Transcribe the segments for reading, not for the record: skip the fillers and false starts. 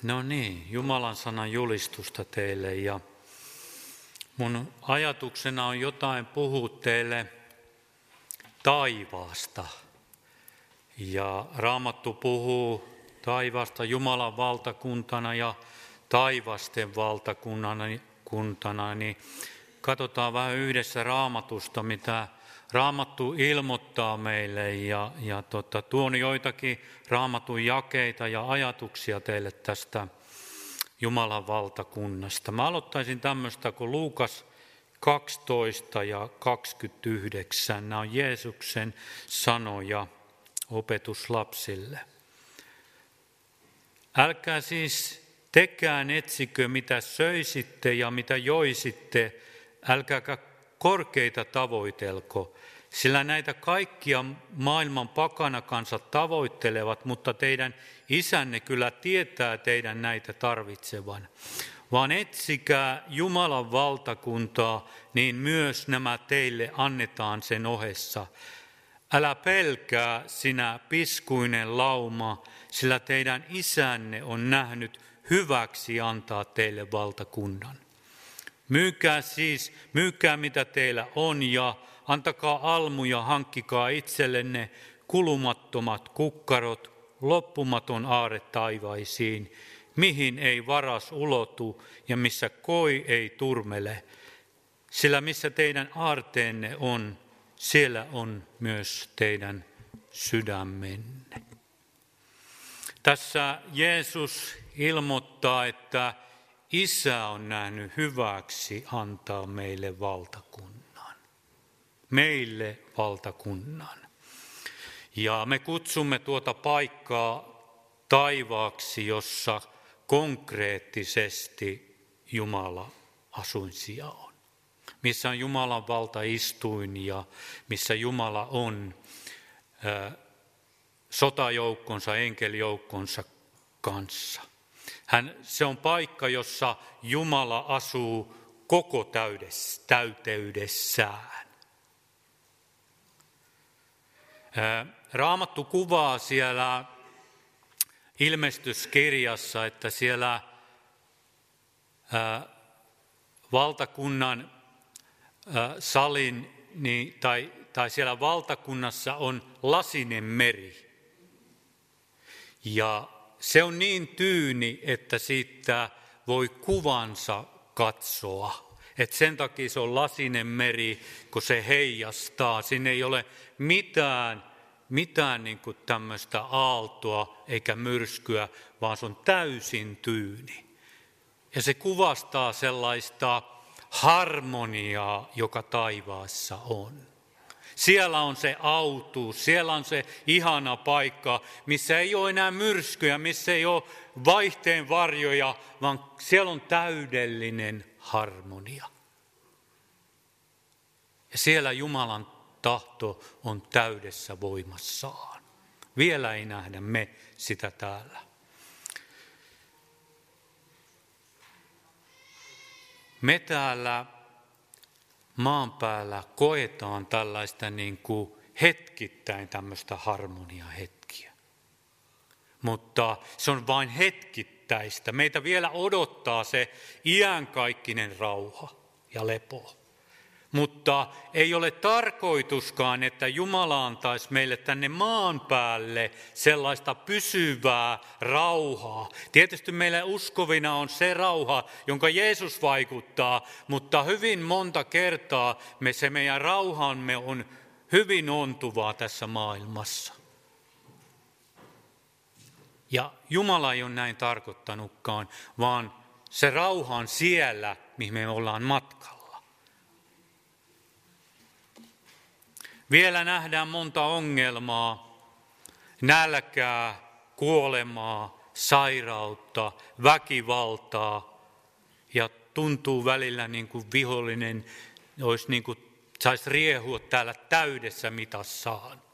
No niin, Jumalan sanan julistusta teille ja mun ajatuksena on jotain puhua teille taivaasta. Ja Raamattu puhuu taivaasta Jumalan valtakuntana ja taivasten valtakuntana, niin katsotaan vähän yhdessä Raamatusta, mitä Raamattu ilmoittaa meille ja tuon joitakin Raamatun jakeita ja ajatuksia teille tästä Jumalan valtakunnasta. Mä aloittaisin tämmöistä kuin Luukas 12 ja 29. Nämä on Jeesuksen sanoja opetus lapsille. Älkää siis tekään etsikö mitä söisitte ja mitä joisitte, älkääkä korkeita tavoitelko, sillä näitä kaikkia maailman pakanakansat tavoittelevat, mutta teidän isänne kyllä tietää teidän näitä tarvitsevan. Vaan etsikää Jumalan valtakuntaa, niin myös nämä teille annetaan sen ohessa. Älä pelkää sinä piskuinen lauma, sillä teidän isänne on nähnyt hyväksi antaa teille valtakunnan. Myykää mitä teillä on ja antakaa almuja, hankkikaa itsellenne kulumattomat kukkarot, loppumaton aarre taivaisiin, mihin ei varas ulotu ja missä koi ei turmele. Sillä missä teidän aarteenne on, siellä on myös teidän sydämenne. Tässä Jeesus ilmoittaa, että Isä on nähnyt hyväksi antaa meille valtakunnan. Meille valtakunnan. Ja me kutsumme tuota paikkaa taivaaksi, jossa konkreettisesti Jumala asuinsija on. Missä on Jumalan valtaistuin ja missä Jumala on sotajoukkonsa, enkelijoukkonsa kanssa. Se on paikka, jossa Jumala asuu koko täyteydessään. Raamattu kuvaa siellä ilmestyskirjassa, että siellä valtakunnan salin tai siellä valtakunnassa on lasinen meri. Ja se on niin tyyni, että siitä voi kuvansa katsoa. Et sen takia se on lasinen meri, kun se heijastaa. Siinä ei ole mitään niin kuin tämmöistä aaltoa eikä myrskyä, vaan se on täysin tyyni. Ja se kuvastaa sellaista harmoniaa, joka taivaassa on. Siellä on se autuus, siellä on se ihana paikka, missä ei ole enää myrskyjä, missä ei ole vaihteen varjoja, vaan siellä on täydellinen harmonia. Ja siellä Jumalan tahto on täydessä voimassaan. Vielä ei nähdä me sitä täällä. Me täällä maan päällä koetaan tällaista niin kuin hetkittäin tämmöistä harmoniahetkiä. Mutta se on vain hetkittäistä. Meitä vielä odottaa se iankaikkinen rauha ja lepo. Mutta ei ole tarkoituskaan, että Jumala antaisi meille tänne maan päälle sellaista pysyvää rauhaa. Tietysti meillä uskovina on se rauha, jonka Jeesus vaikuttaa, mutta hyvin monta kertaa se meidän rauhamme on hyvin ontuvaa tässä maailmassa. Ja Jumala ei ole näin tarkoittanutkaan, vaan se rauha on siellä, mihin me ollaan matkalla. Vielä nähdään monta ongelmaa, nälkää, kuolemaa, sairautta, väkivaltaa ja tuntuu välillä niin kuin vihollinen olisi niin kuin saisi riehua täällä täydessä mitassaan.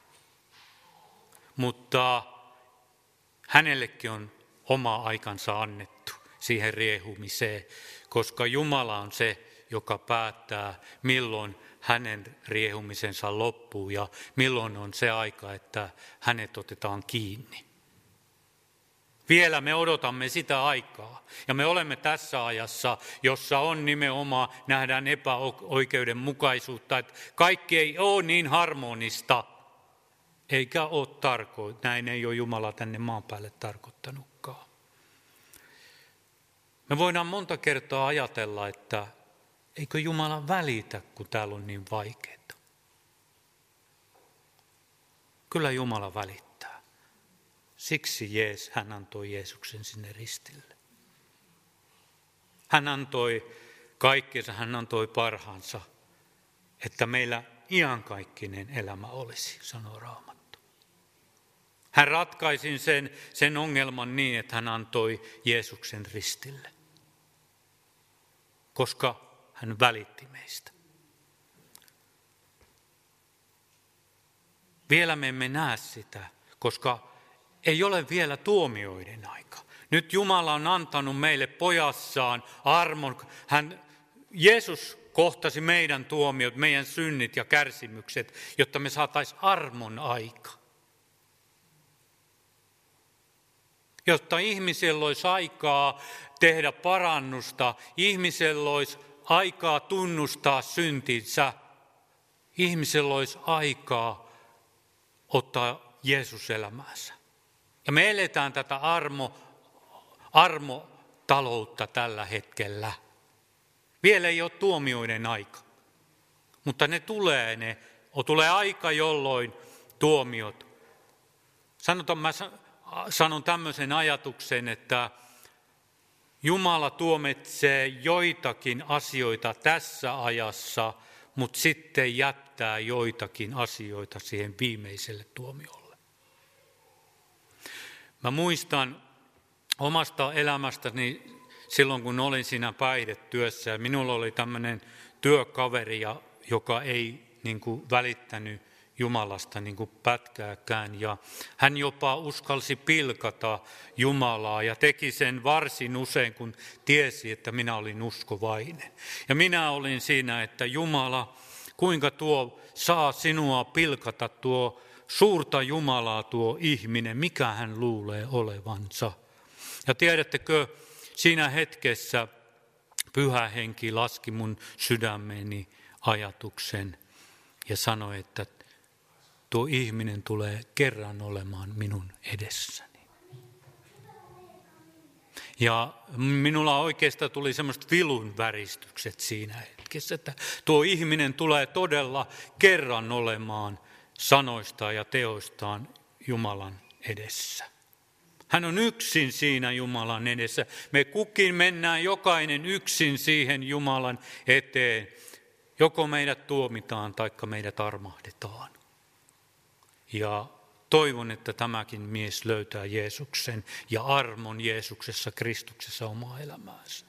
Mutta hänellekin on oma aikansa annettu siihen riehumiseen, koska Jumala on se, joka päättää milloin hänen riehumisensa loppuu ja milloin on se aika, että hänet otetaan kiinni. Vielä me odotamme sitä aikaa. Ja me olemme tässä ajassa, jossa on nimenomaan, nähdään epäoikeudenmukaisuutta, että kaikki ei ole niin harmonista, eikä ole näin ei ole Jumala tänne maan päälle tarkoittanutkaan. Me voidaan monta kertaa ajatella, että eikö Jumala välitä, kun täällä on niin vaikeaa. Kyllä Jumala välittää. Siksi hän antoi Jeesuksen sinne ristille. Hän antoi kaikkensa, hän antoi parhaansa, että meillä iankaikkinen elämä olisi, sanoo Raamattu. Hän ratkaisi sen ongelman niin, että hän antoi Jeesuksen ristille, koska hän välitti meistä. Vielä me emme näe sitä, koska ei ole vielä tuomioiden aika. Nyt Jumala on antanut meille pojassaan armon. Jeesus kohtasi meidän tuomiot, meidän synnit ja kärsimykset, jotta me saataisiin armon aika. Jotta ihmisellä olisi aikaa tehdä parannusta, ihmisellä olisi aikaa tunnustaa syntinsä, ihmisellä olisi aikaa ottaa Jeesus elämäänsä. Ja me eletään tätä armotaloutta tällä hetkellä. Vielä ei ole tuomioiden aika, mutta tulee aika, jolloin tuomiot. Mä sanon tämmöisen ajatuksen, että Jumala tuomitsee joitakin asioita tässä ajassa, mutta sitten jättää joitakin asioita siihen viimeiselle tuomiolle. Mä muistan omasta elämästäni silloin, kun olin siinä päihdetyössä ja minulla oli tämmöinen työkaveri, joka ei välittänyt Jumalasta pätkääkään. Ja hän jopa uskalsi pilkata Jumalaa ja teki sen varsin usein, kun tiesi, että minä olin uskovainen. Ja minä olin siinä, että Jumala, kuinka tuo saa sinua pilkata tuo suurta Jumalaa tuo ihminen, mikä hän luulee olevansa. Ja tiedättekö, siinä hetkessä Pyhä Henki laski mun sydämeeni ajatuksen ja sanoi, että tuo ihminen tulee kerran olemaan minun edessäni. Ja minulla oikeastaan tuli semmoiset vilun väristykset siinä hetkessä, että tuo ihminen tulee todella kerran olemaan sanoistaan ja teoistaan Jumalan edessä. Hän on yksin siinä Jumalan edessä. Me kukin mennään jokainen yksin siihen Jumalan eteen. Joko meidät tuomitaan tai meidät armahdetaan. Ja toivon, että tämäkin mies löytää Jeesuksen ja armon Jeesuksessa, Kristuksessa omaa elämäänsä.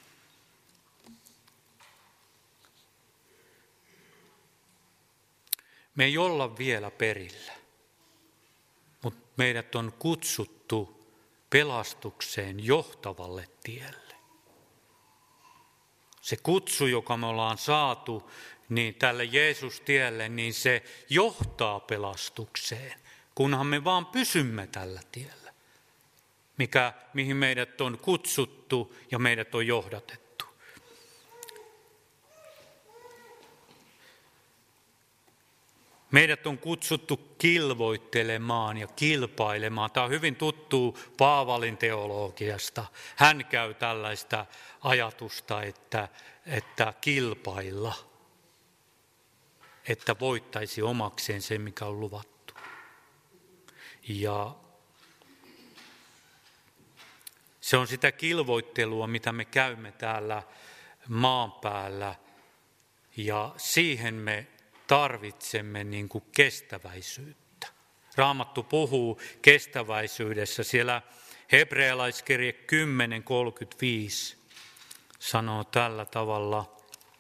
Me ei olla vielä perillä, mutta meidät on kutsuttu pelastukseen johtavalle tielle. Se kutsu, joka me ollaan saatu niin tälle Jeesus-tielle, niin se johtaa pelastukseen, kunhan me vaan pysymme tällä tiellä, mihin meidät on kutsuttu ja meidät on johdatettu. Meidät on kutsuttu kilvoittelemaan ja kilpailemaan. Tämä on hyvin tuttu Paavalin teologiasta. Hän käy tällaista ajatusta, että kilpailla, että voittaisi omakseen se, mikä on luvattu. Ja se on sitä kilvoittelua, mitä me käymme täällä maan päällä, ja siihen me tarvitsemme kestäväisyyttä. Raamattu puhuu kestäväisyydessä. Siellä Hebrealaiskirje 10:35 sanoo tällä tavalla.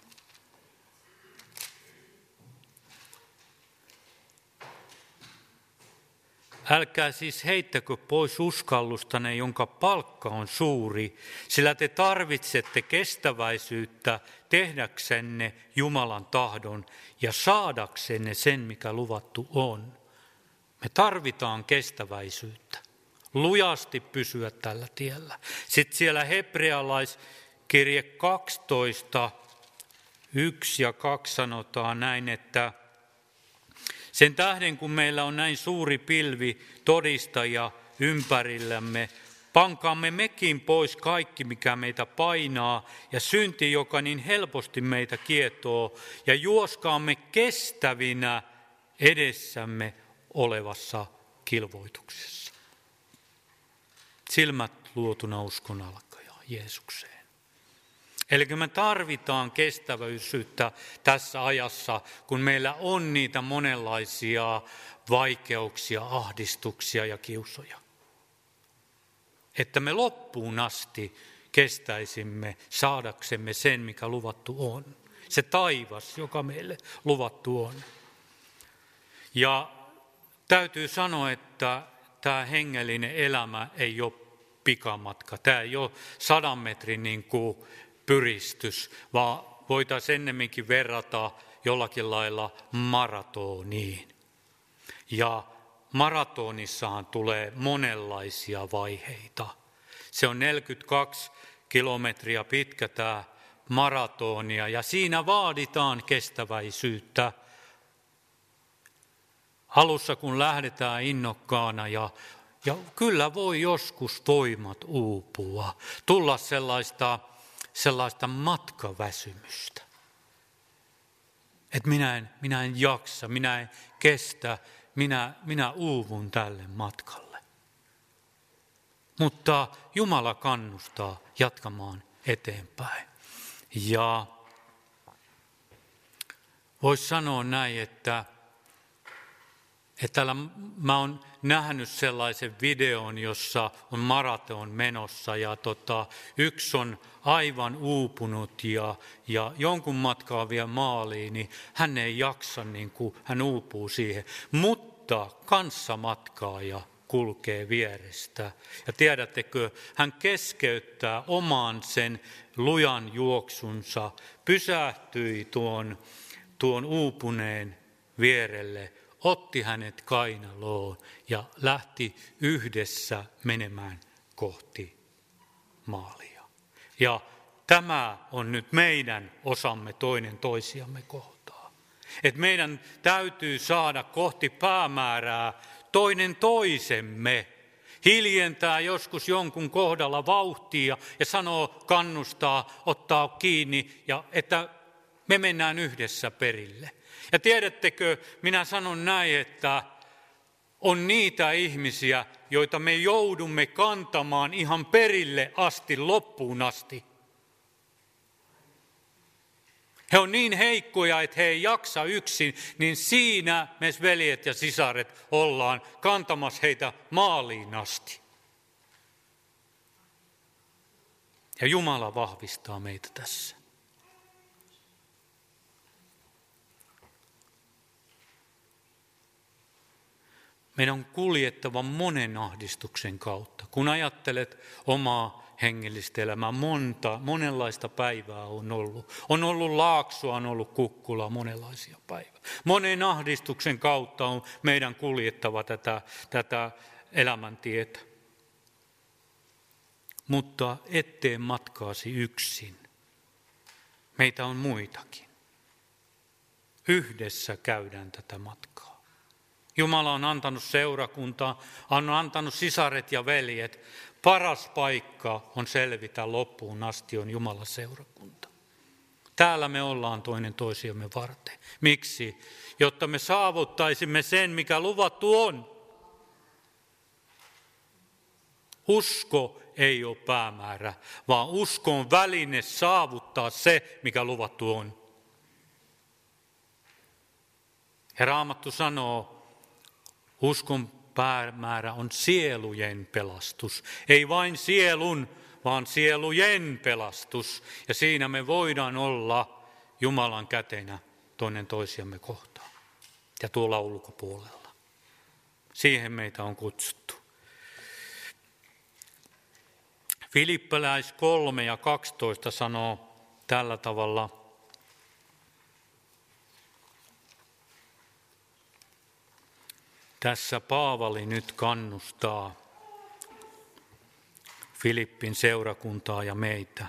Älkää siis heittäkö pois uskallustanne, jonka palkka on suuri, sillä te tarvitsette kestäväisyyttä tehdäksenne Jumalan tahdon ja saadaksenne sen, mikä luvattu on. Me tarvitaan kestäväisyyttä. lujasti pysyä tällä tiellä. Sitten siellä hebrealaiskirje 12, 1 ja 2 sanotaan näin, että sen tähden kun meillä on näin suuri pilvi todistajia ympärillämme, pankaamme mekin pois kaikki, mikä meitä painaa, ja synti, joka niin helposti meitä kietoo, ja juoskaamme kestävinä edessämme olevassa kilvoituksessa. Silmät luotuna uskon alkajaan Jeesukseen. Eli me tarvitaan kestävyyttä tässä ajassa, kun meillä on niitä monenlaisia vaikeuksia, ahdistuksia ja kiusoja. Että me loppuun asti kestäisimme saadaksemme sen, mikä luvattu on. Se taivas, joka meille luvattu on. Ja täytyy sanoa, että tämä hengellinen elämä ei ole pikamatka. Tämä ei ole 100 metrin pyristys, vaan voitaisiin ennemminkin verrata jollakin lailla maratoniin. Ja maratonissahan tulee monenlaisia vaiheita. Se on 42 kilometriä pitkä tämä maratonia ja siinä vaaditaan kestäväisyyttä. Alussa kun lähdetään innokkaana ja kyllä voi joskus voimat uupua, tulla sellaista matkaväsymystä. Että minä en jaksa, minä en kestä, minä uuvun tälle matkalle. Mutta Jumala kannustaa jatkamaan eteenpäin. Ja voisi sanoa näin, että täällä mä oon nähnyt sellaisen videon, jossa on maraton menossa ja yksi on aivan uupunut ja jonkun matkaa vielä maaliin, niin hän ei jaksa, niin kuin hän uupuu siihen. Mutta kanssamatkaaja kulkee vierestä. Ja tiedättekö, hän keskeyttää oman sen lujan juoksunsa, pysähtyi tuon uupuneen vierelle, otti hänet kainaloon ja lähti yhdessä menemään kohti maalia. Ja tämä on nyt meidän osamme toinen toisiamme kohtaan. Että meidän täytyy saada kohti päämäärää toinen toisemme. Hiljentää joskus jonkun kohdalla vauhtia ja sanoo, kannustaa, ottaa kiinni ja että me mennään yhdessä perille. Ja tiedättekö, minä sanon näin, että on niitä ihmisiä, joita me joudumme kantamaan ihan perille asti, loppuun asti. He on niin heikkoja, että he ei jaksa yksin, niin siinä me veljet ja sisaret ollaan kantamassa heitä maaliin asti. Ja Jumala vahvistaa meitä tässä. Meidän on kuljettava monen ahdistuksen kautta. Kun ajattelet omaa hengellistä elämää, monenlaista päivää on ollut. On ollut Laaksoa, on ollut Kukkulaa, monenlaisia päivää. Monen ahdistuksen kautta on meidän kuljettava tätä elämäntietä. Mutta ettei matkaasi yksin. Meitä on muitakin. Yhdessä käydään tätä matkaa. Jumala on antanut seurakuntaa, on antanut sisaret ja veljet. Paras paikka on selvitä loppuun asti on Jumalan seurakunta. Täällä me ollaan toinen toisiamme varten. Miksi? Jotta me saavuttaisimme sen, mikä luvattu on. Usko ei ole päämäärä, vaan usko on väline saavuttaa se, mikä luvattu on. Ja Raamattu sanoo, uskon päämäärä on sielujen pelastus. Ei vain sielun, vaan sielujen pelastus. Ja siinä me voidaan olla Jumalan kätenä toinen toisiamme kohtaan. Ja tuolla ulkopuolella. Siihen meitä on kutsuttu. Filippiläis 3 ja 12 sanoo tällä tavalla. Tässä Paavali nyt kannustaa Filippin seurakuntaa ja meitä.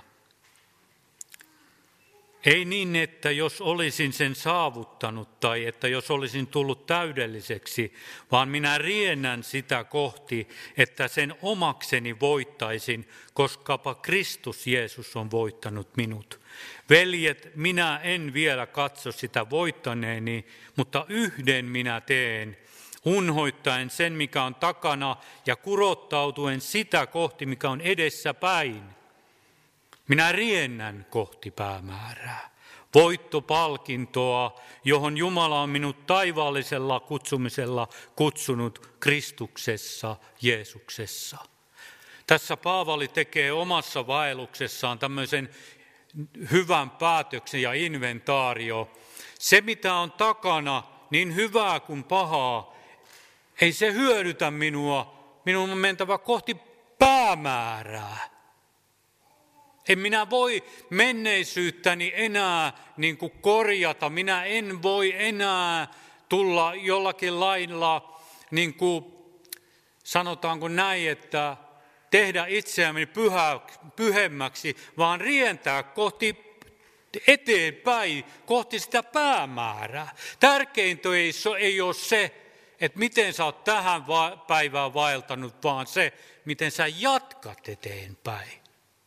Ei niin, että jos olisin sen saavuttanut tai että jos olisin tullut täydelliseksi, vaan minä riennän sitä kohti, että sen omakseni voittaisin, koskapa Kristus Jeesus on voittanut minut. Veljet, minä en vielä katso sitä voittaneeni, mutta yhden minä teen, unhoittaen sen, mikä on takana ja kurottautuen sitä kohti, mikä on edessä päin. Minä riennän kohti päämäärää, voittopalkintoa, johon Jumala on minut taivaallisella kutsumisella kutsunut Kristuksessa, Jeesuksessa. Tässä Paavali tekee omassa vaelluksessaan tämmöisen hyvän päätöksen ja inventaario. Se, mitä on takana, niin hyvää kuin pahaa, ei se hyödytä minua. Minun on mentävä kohti päämäärää. En minä voi menneisyyttäni enää korjata. Minä en voi enää tulla jollakin lailla, sanotaanko näin, että tehdä itseäni pyhemmäksi, vaan rientää kohti eteenpäin, kohti sitä päämäärää. Tärkeintä ei ole se, että miten sä oot tähän päivään vaeltanut, vaan se, miten sä jatkat eteenpäin.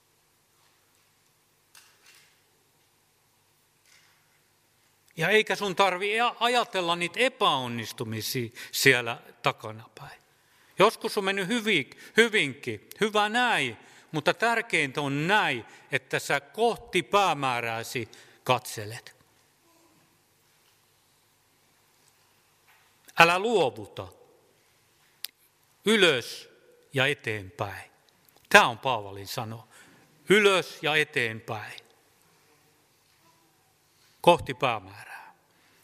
Ja eikä sun tarvitse ajatella niitä epäonnistumisia siellä takanapäin. Joskus on mennyt hyvinkin, hyvä näin, mutta tärkeintä on näin, että sä kohti päämäärääsi katselet. Älä luovuta. Ylös ja eteenpäin. Tämä on Paavalin sano. Ylös ja eteenpäin. Kohti päämäärää.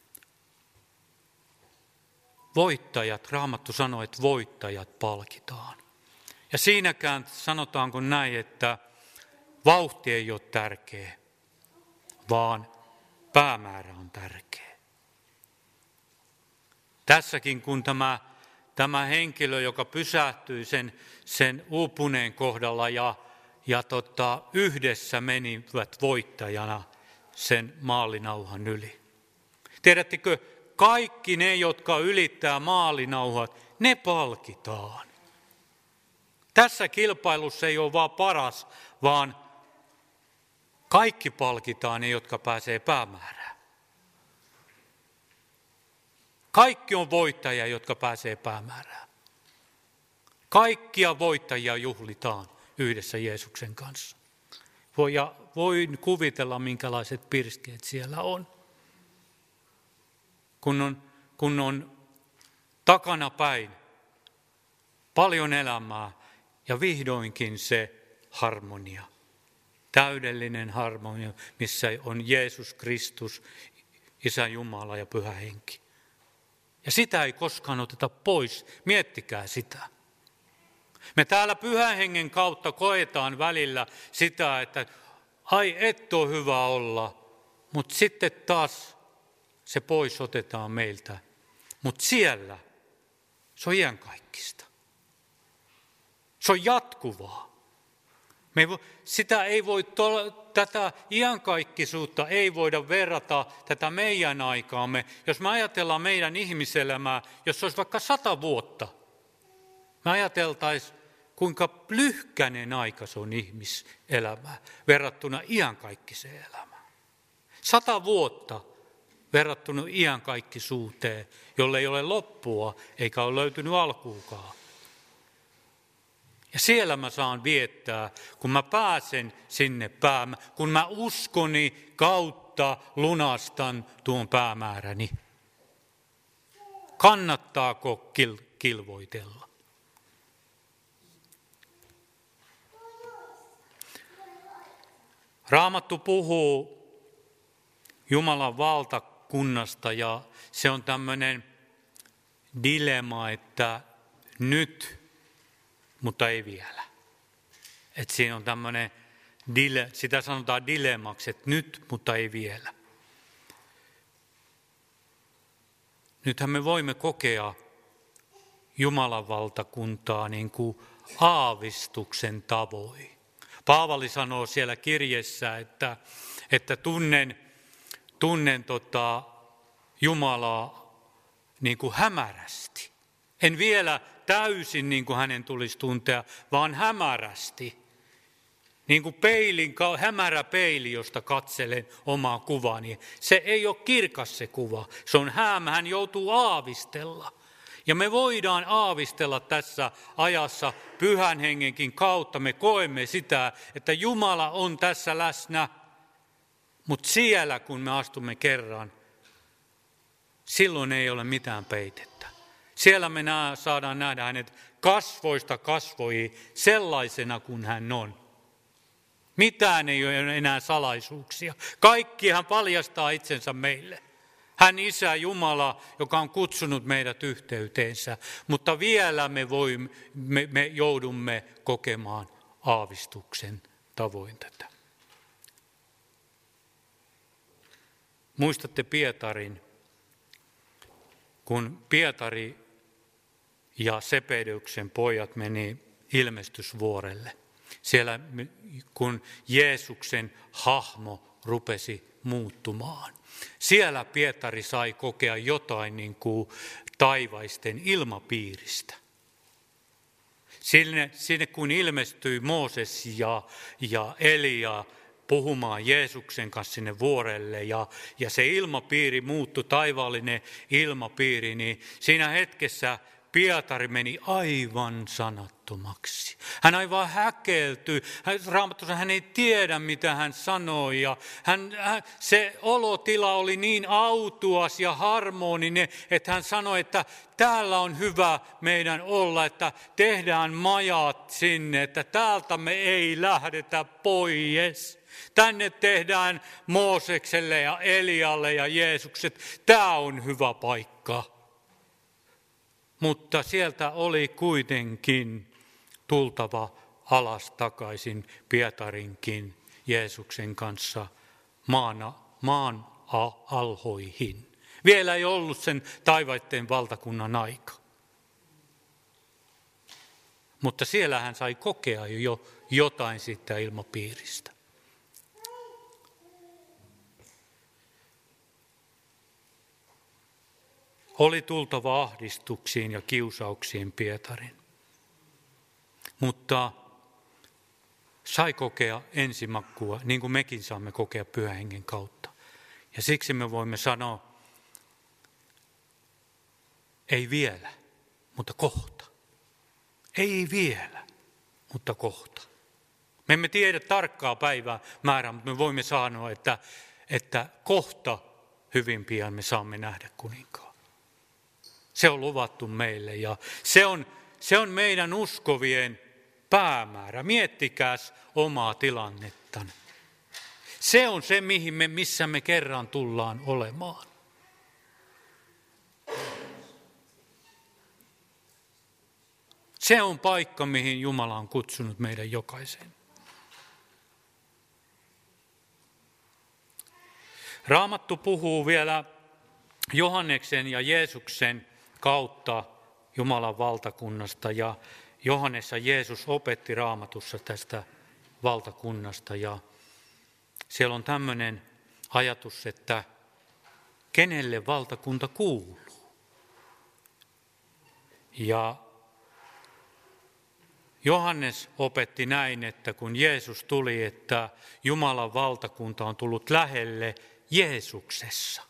Voittajat, Raamattu sanoo, että voittajat palkitaan. Ja siinäkään sanotaanko näin, että vauhti ei ole tärkeä, vaan päämäärä on tärkeä. Tässäkin kun tämä henkilö, joka pysähtyi sen uupuneen kohdalla ja yhdessä menivät voittajana sen maalinauhan yli. Tiedättekö, kaikki ne, jotka ylittää maalinauhat, ne palkitaan. Tässä kilpailussa ei ole vaan paras, vaan kaikki palkitaan ne, jotka pääsee päämäärään. Kaikki on voittajia, jotka pääsee päämäärään. Kaikkia voittajia juhlitaan yhdessä Jeesuksen kanssa. Voin kuvitella, minkälaiset pirskeet siellä on. Kun on takana päin paljon elämää ja vihdoinkin se harmonia. Täydellinen harmonia, missä on Jeesus Kristus, Isä Jumala ja Pyhä Henki. Ja sitä ei koskaan oteta pois. Miettikää sitä. Me täällä Pyhän Hengen kautta koetaan välillä sitä, että ai et ole hyvä olla, mutta sitten taas se pois otetaan meiltä. Mutta siellä se on iankaikkista. Se on jatkuvaa. Tätä iankaikkisuutta ei voida verrata tätä meidän aikaamme. Jos me ajatellaan meidän ihmiselämää, jos se olisi vaikka 100 vuotta, me ajateltaisiin, kuinka lyhkäinen aika se on ihmiselämää verrattuna iankaikkiseen elämään. 100 vuotta verrattuna iankaikkisuuteen, jolle ei ole loppua eikä ole löytynyt alkuukaan. Ja siellä mä saan viettää, kun mä pääsen sinne kun mä uskoni kautta lunastan tuon päämääräni. Kannattaako kilvoitella? Raamattu puhuu Jumalan valtakunnasta ja se on tämmöinen dilemma, että nyt, mutta ei vielä. Että siinä on tämmöinen, sitä sanotaan dilemmaksi, että nyt, mutta ei vielä. Nythän me voimme kokea Jumalan valtakuntaa niin kuin aavistuksen tavoin. Paavali sanoo siellä kirjeessä, että tunnen Jumalaa niin kuin hämärästi. En vielä täysin niin kuin hänen tulisi tuntea, vaan hämärästi. Niin kuin hämärä peili, josta katselen omaa kuvani. Se ei ole kirkas se kuva, se on häämä, hän joutuu aavistella. Ja me voidaan aavistella tässä ajassa Pyhän Hengenkin kautta. Me koemme sitä, että Jumala on tässä läsnä. Mutta siellä, kun me astumme kerran, silloin ei ole mitään peitettä. Siellä me saadaan nähdä hänet kasvoista kasvoihin sellaisena kuin hän on. Mitään ei ole enää salaisuuksia. Kaikki hän paljastaa itsensä meille. Hän Isä Jumala, joka on kutsunut meidät yhteyteensä, mutta vielä me joudumme kokemaan aavistuksen tavoin tätä. Muistatte Pietarin, kun Pietari ja Sebedeuksen pojat meni Ilmestysvuorelle. Siellä kun Jeesuksen hahmo rupesi muuttumaan. Siellä Pietari sai kokea jotain niin kuin taivaisten ilmapiiristä. Sinne kun ilmestyi Mooses ja Elia puhumaan Jeesuksen kanssa sinne vuorelle ja se ilmapiiri muuttui, taivaallinen ilmapiiri, niin siinä hetkessä Pietari meni aivan sanattomaksi. Hän aivan häkeltyi. Raamatussa hän ei tiedä, mitä hän sanoi. Ja se olotila oli niin autuas ja harmoninen, että hän sanoi, että täällä on hyvä meidän olla, että tehdään majat sinne, että täältä me ei lähdetä pois. Tänne tehdään Moosekselle ja Elialle ja Jeesukset. Tämä on hyvä paikka. Mutta sieltä oli kuitenkin tultava alas takaisin Pietarinkin Jeesuksen kanssa maan alhoihin. Vielä ei ollut sen taivaiden valtakunnan aika. Mutta siellä hän sai kokea jo jotain siitä ilmapiiristä. Oli tultava ahdistuksiin ja kiusauksiin Pietarin, mutta sai kokea ensimakkua, niin kuin mekin saamme kokea Pyhän Hengen kautta. Ja siksi me voimme sanoa, ei vielä, mutta kohta. Ei vielä, mutta kohta. Me emme tiedä tarkkaa päivää määrää, mutta me voimme sanoa, että kohta hyvin pian me saamme nähdä kuninkaan. Se on luvattu meille ja se on meidän uskovien päämäärä. Miettikääs omaa tilannettanne. Se on se, missä me kerran tullaan olemaan. Se on paikka, mihin Jumala on kutsunut meidän jokaisen. Raamattu puhuu vielä Johanneksen ja Jeesuksen kautta Jumalan valtakunnasta ja Johannessa Jeesus opetti Raamatussa tästä valtakunnasta ja siellä on tämmöinen ajatus, että kenelle valtakunta kuuluu. Ja Johannes opetti näin, että kun Jeesus tuli, että Jumalan valtakunta on tullut lähelle Jeesuksessa.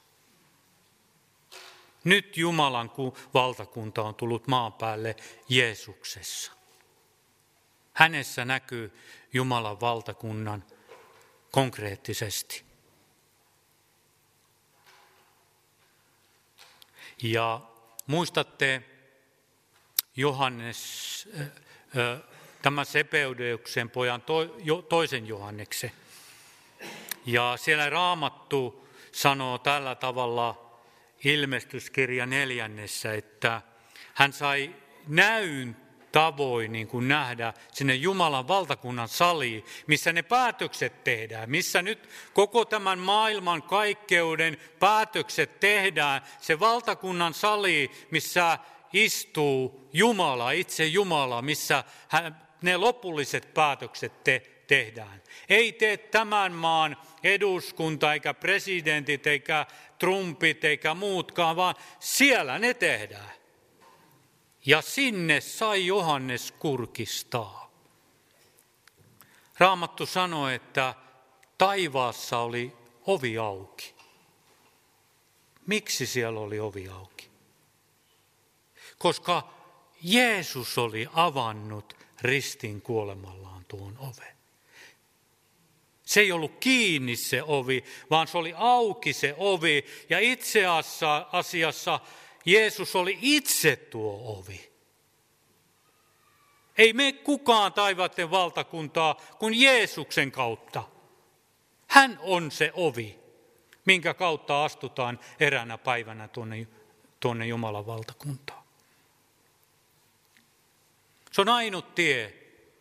Nyt Jumalan valtakunta on tullut maan päälle Jeesuksessa. Hänessä näkyy Jumalan valtakunnan konkreettisesti. Ja muistatte Johannes, tämä Sebedeuksen pojan toisen Johanneksen. Ja siellä Raamattu sanoo tällä tavalla Ilmestyskirja 4, että hän sai näyn tavoin niin kuin nähdä sinne Jumalan valtakunnan saliin, missä ne päätökset tehdään, missä nyt koko tämän maailman kaikkeuden päätökset tehdään, se valtakunnan sali, missä istuu Jumala, itse Jumala, missä ne lopulliset päätökset tehdään. Ei tee tämän maan eduskunta, eikä presidentit, eikä Trumpit, eikä muutkaan, vaan siellä ne tehdään. Ja sinne sai Johannes kurkistaa. Raamattu sanoi, että taivaassa oli ovi auki. Miksi siellä oli ovi auki? Koska Jeesus oli avannut ristin kuolemallaan tuon oven. Se ei ollut kiinni se ovi, vaan se oli auki se ovi. Ja itse asiassa Jeesus oli itse tuo ovi. Ei mene kukaan taivaiden valtakuntaa kuin Jeesuksen kautta. Hän on se ovi, minkä kautta astutaan eräänä päivänä tuonne Jumalan valtakuntaan. Se on ainut tie.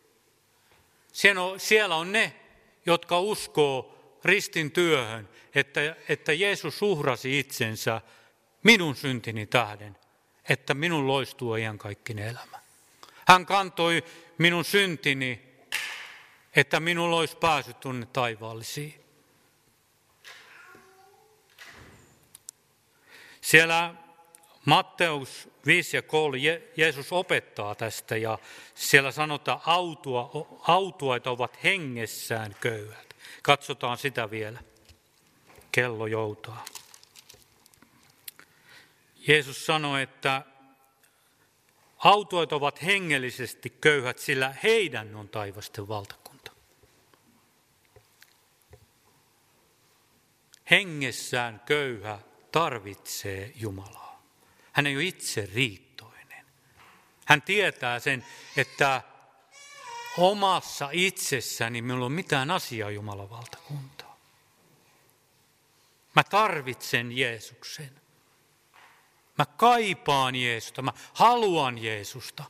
Siellä on ne, jotka uskoo ristin työhön, että Jeesus uhrasi itsensä minun syntini tähden, että minun loistuu iankaikkinen elämä. Hän kantoi minun syntini, että minulla olisi pääsy tuonne taivaallisiin. Siellä Matteus 5 ja 3 Jeesus opettaa tästä ja siellä sanotaan, autuaita ovat hengessään köyhät. Katsotaan sitä vielä. Kello joutaa. Jeesus sanoi, että autuaat ovat hengellisesti köyhät, sillä heidän on taivasten valtakunta. Hengessään köyhä tarvitsee Jumalaa. Hän ei ole itse riittoinen. Hän tietää sen, että omassa itsessäni minulla ei ole mitään asiaa Jumalan valtakuntaa. Mä tarvitsen Jeesuksen. Mä kaipaan Jeesusta, mä haluan Jeesusta.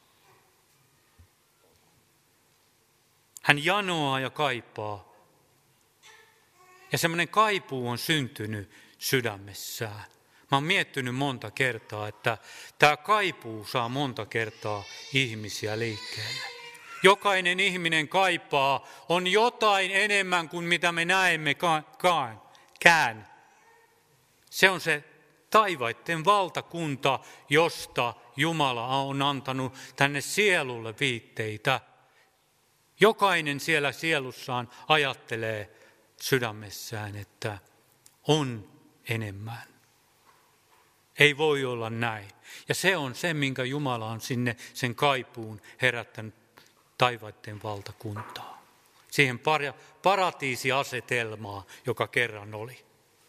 Hän janoaa ja kaipaa. Ja semmoinen kaipuu on syntynyt sydämessään. Mä oon miettinyt monta kertaa, että tämä kaipuu saa monta kertaa ihmisiä liikkeelle. Jokainen ihminen kaipaa, on jotain enemmän kuin mitä me näemme kään. Se on se taivaiden valtakunta, josta Jumala on antanut tänne sielulle viitteitä. Jokainen siellä sielussaan ajattelee sydämessään, että on enemmän. Ei voi olla näin. Ja se on se, minkä Jumala on sinne sen kaipuun herättänyt taivaiden valtakuntaa. Siihen paratiisiasetelmaa, joka kerran oli.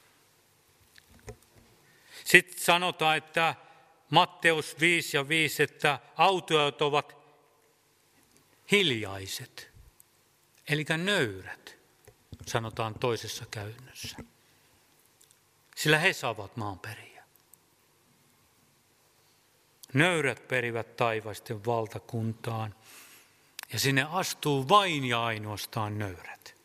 Sitten sanotaan, että Matteus 5 ja 5, että autuaat ovat hiljaiset, eli nöyrät, sanotaan toisessa käynnössä. Sillä he saavat maanperiä. Nöyrät perivät taivaisten valtakuntaan ja sinne astuu vain ja ainoastaan nöyrät.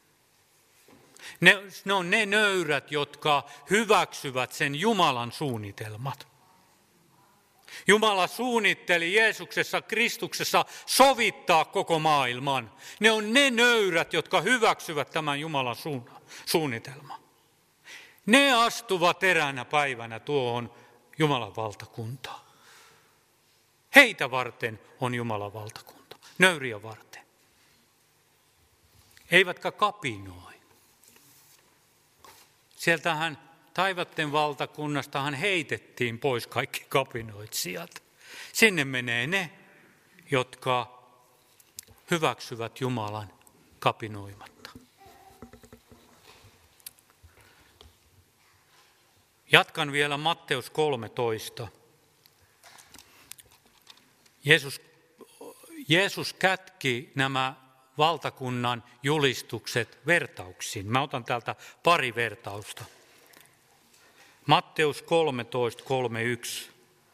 Ne on ne nöyrät, jotka hyväksyvät sen Jumalan suunnitelmat. Jumala suunnitteli Jeesuksessa, Kristuksessa sovittaa koko maailman. Ne on ne nöyrät, jotka hyväksyvät tämän Jumalan suunnitelman. Ne astuvat eräänä päivänä tuohon Jumalan valtakuntaan. Heitä varten on Jumalan valtakunta, nöyriä varten. Eivätkä kapinoi. Sieltähän taivatten valtakunnastahan heitettiin pois kaikki kapinoitsijat. Sinne menee ne, jotka hyväksyvät Jumalan kapinoimatta. Jatkan vielä Matteus 13. Jeesus kätki nämä valtakunnan julistukset vertauksiin. Mä otan täältä pari vertausta. Matteus 13:3-1.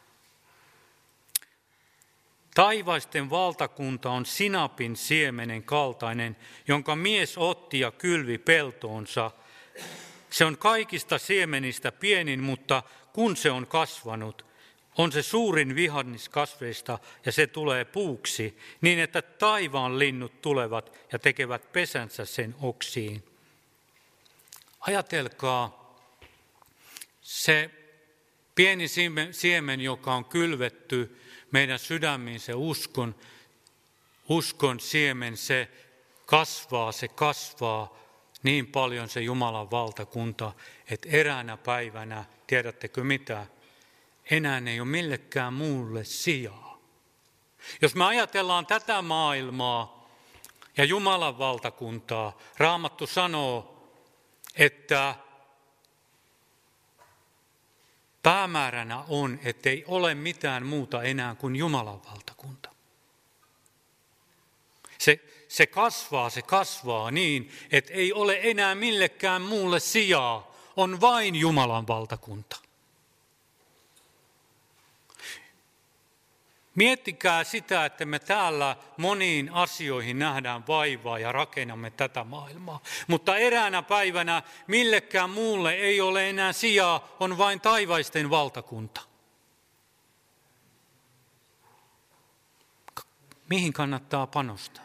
Taivaisten valtakunta on sinapin siemenen kaltainen, jonka mies otti ja kylvi peltoonsa. Se on kaikista siemenistä pienin, mutta kun se on kasvanut, on se suurin vihannis kasveista ja se tulee puuksi, niin että taivaan linnut tulevat ja tekevät pesänsä sen oksiin. Ajatelkaa, se pieni siemen, joka on kylvetty meidän sydämiin, se uskon siemen, se kasvaa niin paljon se Jumalan valtakunta, että eräänä päivänä, tiedättekö mitä, enää ei ole millekään muulle sijaa. Jos me ajatellaan tätä maailmaa ja Jumalan valtakuntaa, Raamattu sanoo, että päämääränä on, ettei ole mitään muuta enää kuin Jumalan valtakunta. Se kasvaa niin, että ei ole enää millekään muulle sijaa, on vain Jumalan valtakunta. Miettikää sitä, että me täällä moniin asioihin nähdään vaivaa ja rakennamme tätä maailmaa. Mutta eräänä päivänä millekään muulle ei ole enää sijaa, on vain taivaisten valtakunta. Mihin kannattaa panostaa?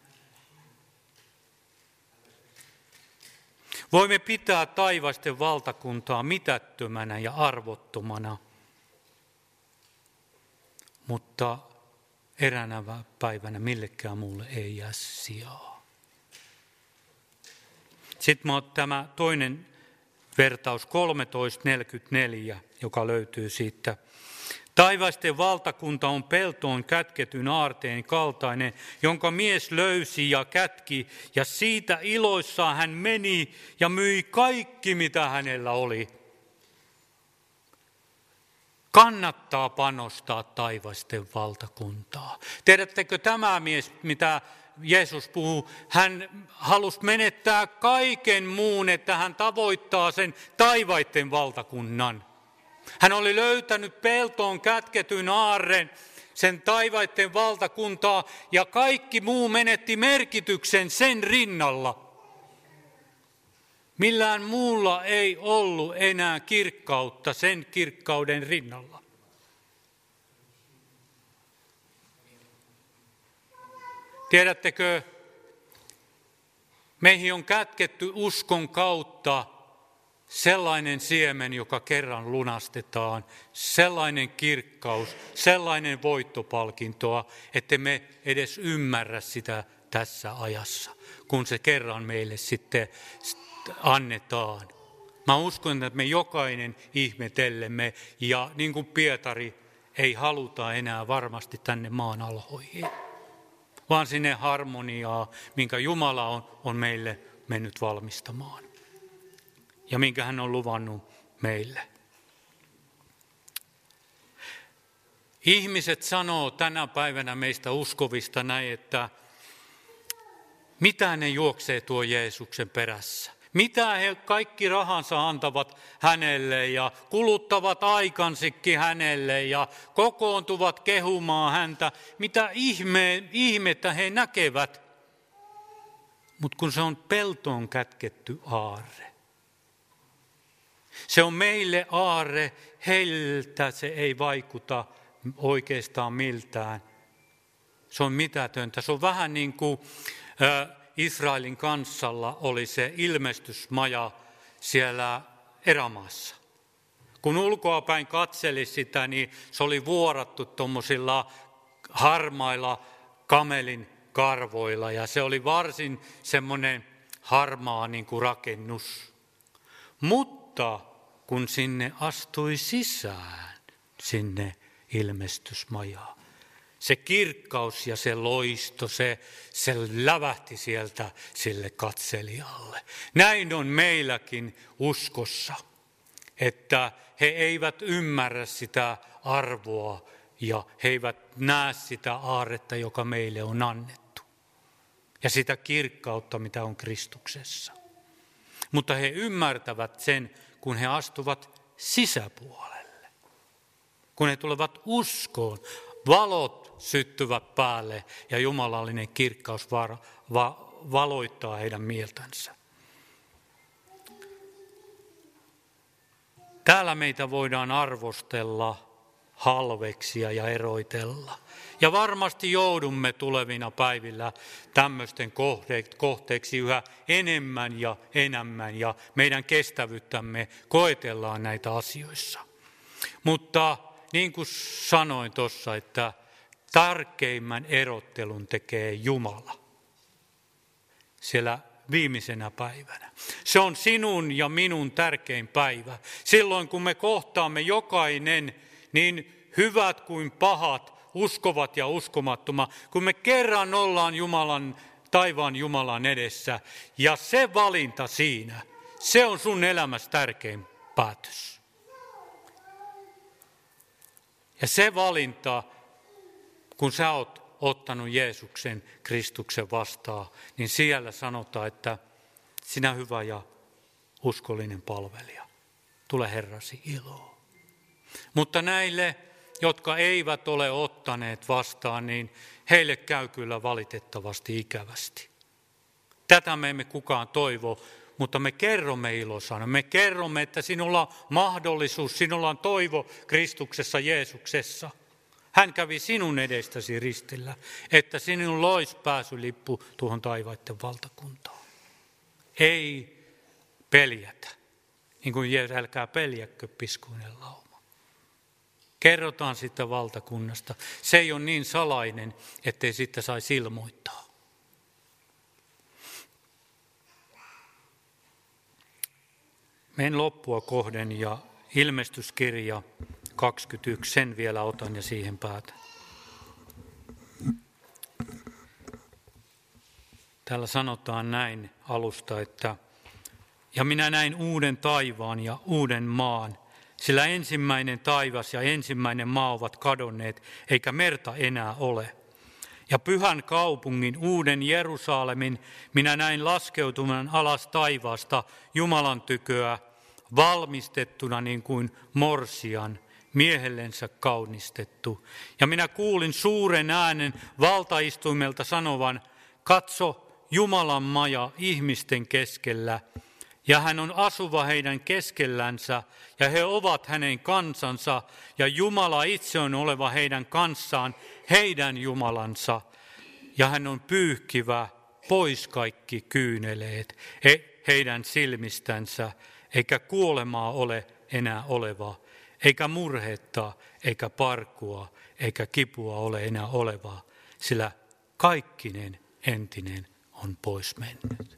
Voimme pitää taivaisten valtakuntaa mitättömänä ja arvottomana, mutta eräänä päivänä millekään muulle ei jää sijaa. Sitten tämä toinen vertaus 13.44, joka löytyy siitä. Taivaisten valtakunta on peltoon kätketyn aarteen kaltainen, jonka mies löysi ja kätki, ja siitä iloissaan hän meni ja myi kaikki, mitä hänellä oli. Kannattaa panostaa taivaisten valtakuntaa. Tiedättekö tämä mies, mitä Jeesus puhuu? Hän halusi menettää kaiken muun, että hän tavoittaa sen taivaiden valtakunnan. Hän oli löytänyt peltoon kätketyn aarren, sen taivaiden valtakuntaa, ja kaikki muu menetti merkityksen sen rinnalla. Millään muulla ei ollut enää kirkkautta sen kirkkauden rinnalla. Tiedättekö, meihin on kätketty uskon kautta sellainen siemen, joka kerran lunastetaan, sellainen kirkkaus, sellainen voittopalkintoa, että me edes ymmärrä sitä tässä ajassa, kun se kerran meille sitten annetaan. Mä uskon, että me jokainen ihmetellemme, ja niin kuin Pietari, ei haluta enää varmasti tänne maan alhoihin, vaan sinne harmoniaa, minkä Jumala on meille mennyt valmistamaan ja minkä hän on luvannut meille. Ihmiset sanoo tänä päivänä meistä uskovista näin, että mitä ne juoksee tuo Jeesuksen perässä. Mitä he kaikki rahansa antavat hänelle ja kuluttavat aikansikin hänelle ja kokoontuvat kehumaan häntä. Mitä ihmettä he näkevät, mutta kun se on peltoon kätketty aarre. Se on meille aarre, heiltä se ei vaikuta oikeastaan miltään. Se on mitätöntä. Se on vähän niin kuin Israelin kansalla oli se ilmestysmaja siellä erämaassa. Kun ulkoapäin katseli sitä, niin se oli vuorattu tuommoisilla harmailla kamelin karvoilla ja se oli varsin semmoinen harmaa niin kuin rakennus. Mutta kun sinne astui sisään, sinne ilmestysmajaan, se kirkkaus ja se loisto, se lävähti sieltä sille katselijalle. Näin on meilläkin uskossa, että he eivät ymmärrä sitä arvoa ja he eivät näe sitä aarretta, joka meille on annettu. Ja sitä kirkkautta, mitä on Kristuksessa. Mutta he ymmärtävät sen, kun he astuvat sisäpuolelle. Kun he tulevat uskoon, valot syttyvät päälle ja jumalallinen kirkkaus valoittaa heidän mieltänsä. Täällä meitä voidaan arvostella halveksia ja eroitella. Ja varmasti joudumme tulevina päivillä tämmöisten kohteeksi yhä enemmän ja enemmän, ja meidän kestävyyttämme koetellaan näitä asioissa. Mutta niin kuin sanoin tuossa, että tärkeimmän erottelun tekee Jumala siellä viimeisenä päivänä. Se on sinun ja minun tärkein päivä. Silloin kun me kohtaamme jokainen, niin hyvät kuin pahat, uskovat ja uskomattomat, kun me kerran ollaan taivaan Jumalan edessä, ja se valinta siinä, se on sun elämässä tärkein päätös. Ja se valinta, kun sä oot ottanut Jeesuksen Kristuksen vastaan, niin siellä sanotaan, että sinä hyvä ja uskollinen palvelija, tule Herrasi iloon. Mutta näille, jotka eivät ole ottaneet vastaan, niin heille käy kyllä valitettavasti ikävästi. Tätä me emme kukaan toivo, mutta me kerromme ilosanan. Me kerromme, että sinulla on mahdollisuus, sinulla on toivo Kristuksessa Jeesuksessa. Hän kävi sinun edestäsi ristillä, että sinulla olisi pääsylippu tuohon taivaiden valtakuntaan. Ei peljätä, niin kuin Jeesus, älkää peljäkkö piskuinen lauma. Kerrotaan sitä valtakunnasta. Se ei ole niin salainen, ettei sitä saisi ilmoittaa. Menen loppua kohden ja ilmestyskirja 21, sen vielä otan ja siihen päätän. Täällä sanotaan näin alusta, että ja minä näin uuden taivaan ja uuden maan, sillä ensimmäinen taivas ja ensimmäinen maa ovat kadonneet, eikä merta enää ole. Ja pyhän kaupungin, uuden Jerusalemin, minä näin laskeutuman alas taivaasta Jumalan tyköä, valmistettuna niin kuin morsian, miehellensä kaunistettu. Ja minä kuulin suuren äänen valtaistuimelta sanovan, katso Jumalan maja ihmisten keskellä, ja hän on asuva heidän keskellänsä, ja he ovat hänen kansansa, ja Jumala itse on oleva heidän kanssaan, heidän Jumalansa, ja hän on pyyhkivä pois kaikki kyyneleet heidän silmistänsä, eikä kuolemaa ole enää olevaa, eikä murhetta, eikä parkua, eikä kipua ole enää olevaa, sillä kaikkinen entinen on pois mennyt.